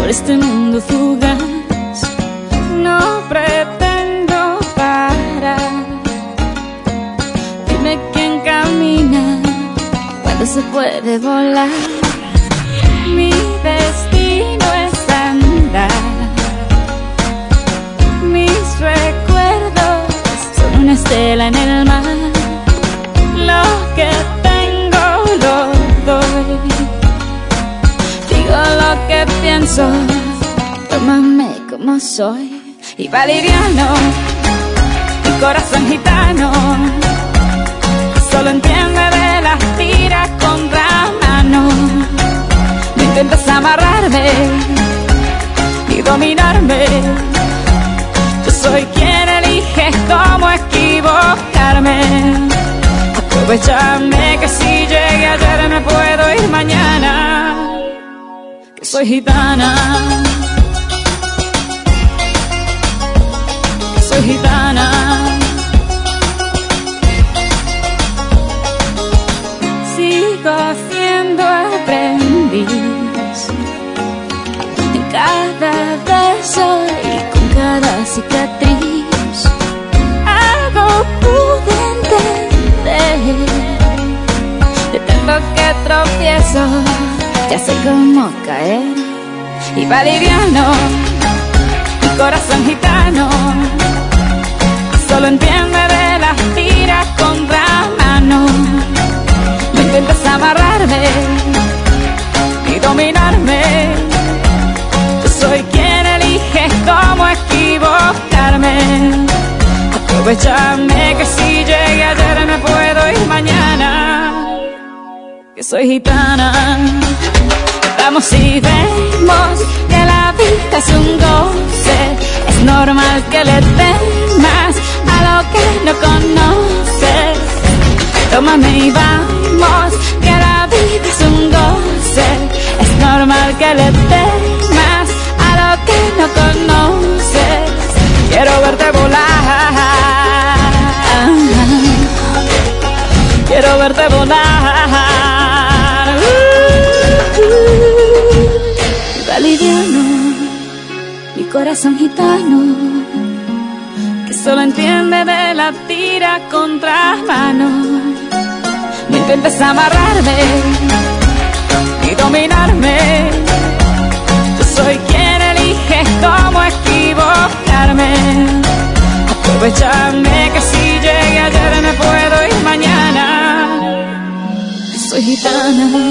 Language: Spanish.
por este mundo fugaz. No pretendo parar. Dime quién camina cuando se puede volar. Mi destino es andar. Mis recuerdos son una estela en el mar. Lo que tengo lo doy. Digo lo que pienso, tómame como soy. Y va liviano, mi corazón gitano, solo entiende de las tiras contra mano. No intentas amarrarme y dominarme. Yo soy quien elige cómo equivocarme. Aprovechame que si llegué ayer me puedo ir mañana, que soy gitana. Que soy gitana. Sigo siendo aprendiz en cada beso y con cada cicatriz. Algo pude entender de tanto que tropiezo, ya sé cómo caer. Y va liviano, mi corazón gitano, solo entiende de las tiras contra mano. No intentes amarrarme y dominarme. Yo soy quien elige cómo equivocarme. Aprovechame que si llegué ayer me puedo ir mañana, que soy gitana. Vamos y vemos que la vida es un goce. Es normal que le temas a lo que no conoces. Tómame y vamos, que la vida es un goce. Es normal que le temas a lo que no conoces. Quiero verte volar. Quiero verte volar. Va liviano, mi corazón gitano, que solo entiende de la tira contra mano. No intentes amarrarme y dominarme. Yo soy quien elige cómo equivocarme. Aprovechame que si llegué ayer me puedo ir mañana, que soy gitana.